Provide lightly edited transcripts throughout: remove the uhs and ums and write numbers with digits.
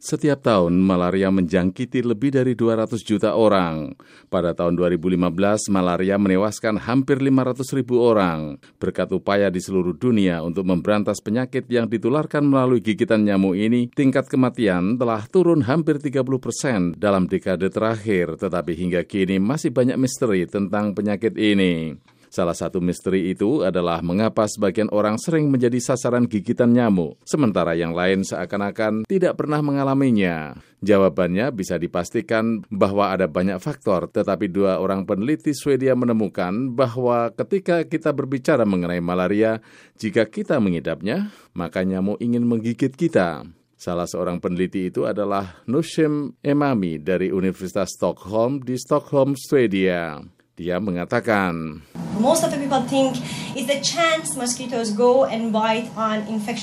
Setiap tahun, malaria menjangkiti lebih dari 200 juta orang. Pada tahun 2015, malaria menewaskan hampir 500.000 orang. Berkat upaya di seluruh dunia untuk memberantas penyakit yang ditularkan melalui gigitan nyamuk ini, tingkat kematian telah turun hampir 30% dalam dekade terakhir, tetapi hingga kini masih banyak misteri tentang penyakit ini. Salah satu misteri itu adalah mengapa sebagian orang sering menjadi sasaran gigitan nyamuk, sementara yang lain seakan-akan tidak pernah mengalaminya. Jawabannya bisa dipastikan bahwa ada banyak faktor, tetapi dua orang peneliti Swedia menemukan bahwa ketika kita berbicara mengenai malaria, jika kita mengidapnya, maka nyamuk ingin menggigit kita. Salah seorang peneliti itu adalah Nussim Emami dari Universitas Stockholm di Stockholm, Swedia. Dia mengatakan, most of the people think it's the chance mosquitoes go and bite on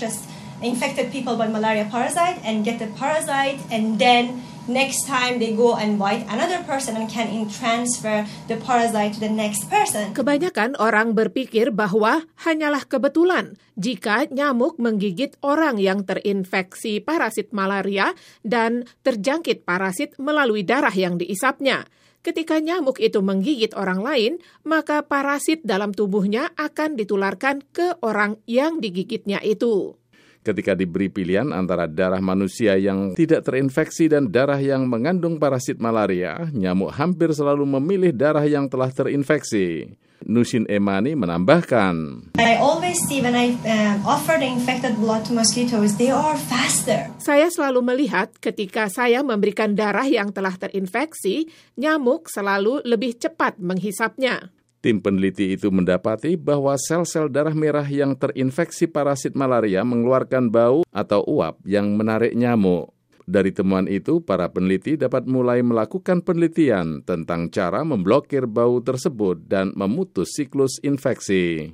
infected people by malaria parasite and get the parasite, and then next time they go and bite another person and can transfer the parasite to the next person. Kebanyakan orang berpikir bahwa hanyalah kebetulan jika nyamuk menggigit orang yang terinfeksi parasit malaria dan terjangkit parasit melalui darah yang diisapnya. Ketika nyamuk itu menggigit orang lain, maka parasit dalam tubuhnya akan ditularkan ke orang yang digigitnya itu. Ketika diberi pilihan antara darah manusia yang tidak terinfeksi dan darah yang mengandung parasit malaria, nyamuk hampir selalu memilih darah yang telah terinfeksi. Nussim Emami menambahkan, I always see when I offer the infected blood to mosquitoes, they are faster. Saya selalu melihat ketika saya memberikan darah yang telah terinfeksi, nyamuk selalu lebih cepat menghisapnya. Tim peneliti itu mendapati bahwa sel-sel darah merah yang terinfeksi parasit malaria mengeluarkan bau atau uap yang menarik nyamuk. Dari temuan itu, para peneliti dapat mulai melakukan penelitian tentang cara memblokir bau tersebut dan memutus siklus infeksi.